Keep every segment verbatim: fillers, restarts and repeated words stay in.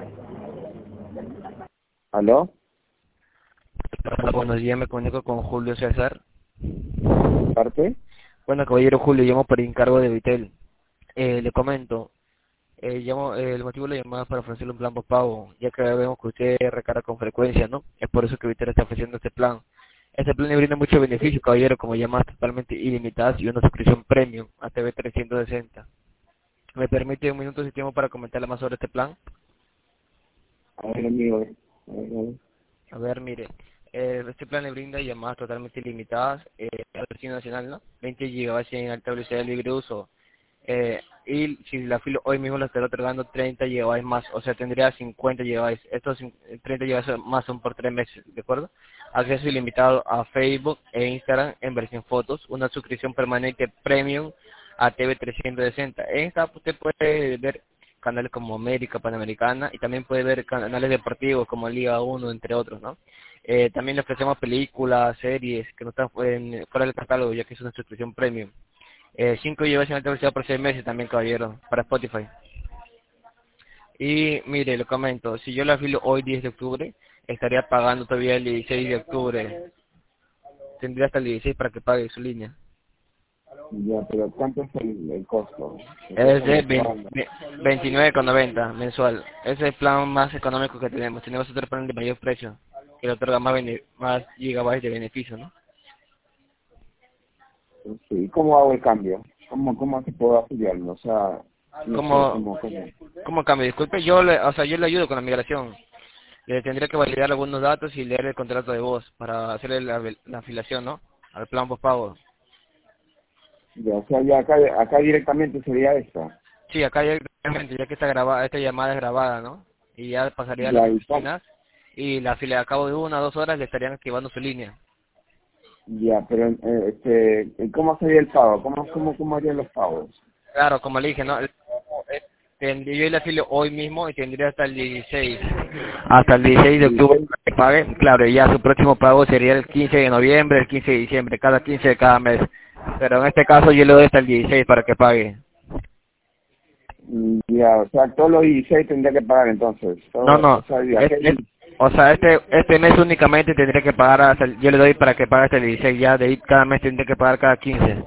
¿Aló? Buenos días, me comunico con Julio César. ¿Parte? Bueno, caballero Julio, llamo por encargo de Vitel. Eh, le comento, eh, llamo, eh, el motivo de la llamada es para ofrecerle un plan postpago, ya que vemos que usted recarga con frecuencia, ¿no? Es por eso que Vitel está ofreciendo este plan. Este plan le brinda muchos beneficios, caballero, como llamadas totalmente ilimitadas y una suscripción premium a T V trescientos sesenta. ¿Me permite un minuto de tiempo para comentarle más sobre este plan? A ver, amigo. A ver, a ver. A ver, mire, eh, este plan le brinda llamadas totalmente ilimitadas eh, a la versión nacional, ¿no? veinte gigabytes en alta velocidad de libre uso. Eh, y si la filo hoy mismo le estará otorgando treinta gigabytes más, o sea, tendría cincuenta gigabytes. Estos cin- treinta gigabytes más son por tres meses, ¿de acuerdo? Acceso ilimitado a Facebook e Instagram en versión fotos, una suscripción permanente premium a T V trescientos sesenta. En esta usted puede ver canales como América, Panamericana, y también puede ver canales deportivos como Liga uno, entre otros, ¿no? Eh, también le ofrecemos películas, series que no están en- fuera del catálogo, ya que es una suscripción premium. Eh, cinco gigabytes en alta velocidad por seis meses también, caballero, para Spotify. Y mire, lo comento, si yo la afilo hoy diez de octubre, estaría pagando todavía el dieciséis de octubre. Tendría hasta el dieciséis para que pague su línea. Ya, pero ¿cuánto es el, el costo? El Es costo de mensual. veintinueve con noventa mensual. Ese es el plan más económico que tenemos. Tenemos otro plan de mayor precio, que le otorga más, bene- más gigabytes de beneficio, ¿no? Sí, ¿cómo hago el cambio? ¿Cómo, cómo se puedo afiliarme? O sea, no sé, ¿Cómo, ¿cómo, cómo? cómo cambio? Disculpe, yo le, o sea, yo le ayudo con la migración. Le tendría que validar algunos datos y leer el contrato de voz para hacerle la, la afiliación, ¿no? Al plan postpago. Ya, o sea, ya acá, acá directamente sería esta. Sí, acá ya, directamente, ya que esta grabada, esta llamada es grabada, ¿no? Y ya pasaría a las Ya, ¿y cómo? oficinas y la afiliación a cabo de una o dos horas le estarían activando su línea. Ya, pero, eh, este, ¿cómo sería el pago? ¿Cómo, cómo, cómo harían los pagos? Claro, como le dije, ¿no? Tendría, yo le afilio hoy mismo y tendría hasta el dieciséis. Hasta el dieciséis de octubre dieciséis. para que pague. Claro, y ya su próximo pago sería el quince de noviembre, el quince de diciembre, cada quince de cada mes. Pero en este caso yo le doy hasta el dieciséis para que pague. Mm, Ya, o sea, todos los dieciséis tendría que pagar entonces. No, Todo, o no. sea, ya, Es, ¿qué es- di- o sea, este este mes únicamente tendría que pagar hasta el- yo le doy para que pague hasta el dieciséis, ya de ahí cada mes tendría que pagar cada quince.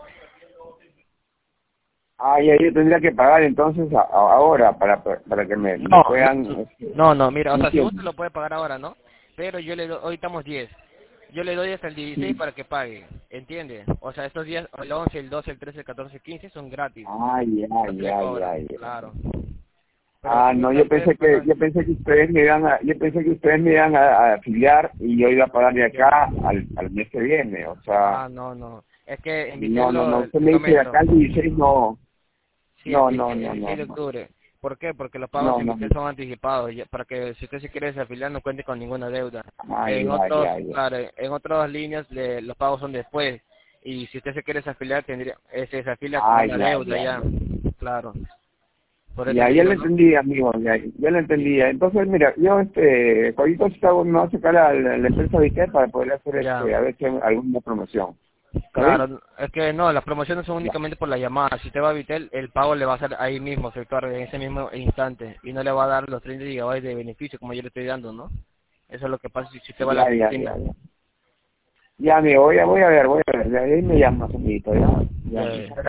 Ah, ya, yo tendría que pagar entonces a- a- ahora para, para que me, me No, puedan... no, este, no, no, mira, o no sea, si entiendo. usted lo puede pagar ahora, ¿no? Pero yo le doy, hoy estamos diez. Yo le doy hasta el dieciséis Sí. para que pague, ¿entiende? O sea, estos días, el once, el doce, el trece, el catorce, el quince son gratis. Ah, ya, No se le ya, ya, cobran, ya. claro. Pero Ah, si no, gusta yo puede pensé que pagar. yo pensé que ustedes me iban a yo pensé que ustedes me iban a, a afiliar y yo iba a pagar de Ya. acá al, al mes que viene, o sea, Ah, no, no. Es que en no, Vitel no, no, lo, usted le me dice de comento. acá al dieciséis, no, Sí, el no, no, dieciséis, el no, no, dieciséis de no, octubre. ¿Por qué? Porque los pagos no, en no, Vitel son anticipados, ya- para que si usted se quiere desafiliar no cuente con ninguna deuda. ah, En ya, otros, ya, ya, claro, en otras líneas le- los pagos son después. Y si usted se quiere desafiliar, tendría, eh, se desafilia con ah, una ya, deuda ya, ya. ya. Claro. Por eso Ya, le ya lo digo, ¿no? entendí, amigo, ya, ya lo Sí. entendí. Entonces, mira, yo, este, ahorita está, me voy a sacar a la, la empresa de Ikea para poder hacer, Ya. este, a ver si hay alguna promoción. ¿Está bien? Claro, es que no, las promociones son Ya. únicamente por la llamada. Si usted va a Vitel, el pago le va a hacer ahí mismo, efectuar en ese mismo instante. Y no le va a dar los treinta gigabytes de beneficio como yo le estoy dando, ¿no? Eso es lo que pasa si si usted va a la Ya, ya, oficina. ya, ya. Ya, amigo, voy a, voy a ver, voy a ver. De ahí me llamas, amiguito, ya. Ya, Ya, muchas ya.